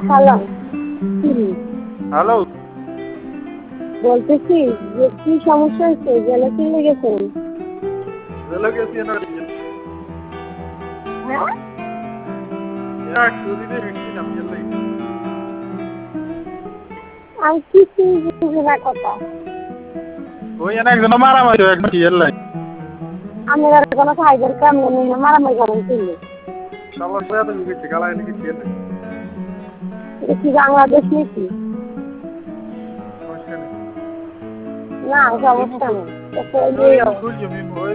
Hello. Hello. বলতেছি যে কি সমস্যা হয়েছে, জেলে চলে গেছেন? জেলে গেছি না হ্যাঁ, চুরিতে গেছিলাম জেলে। আমি কিছুই বুঝি না কথা। ওই একজন মারামারি একজন জেলে। আমি আর কোনো খাইবার কাম নেই না, মারামারি করেন চলে। সবার সাথে গেছি গালায় নাকি জেলে। এটা কি বাংলাদেশ নাকি? সমস্যা নেই। না, সমস্যা নেই। তো কই নিও? খুঁজছি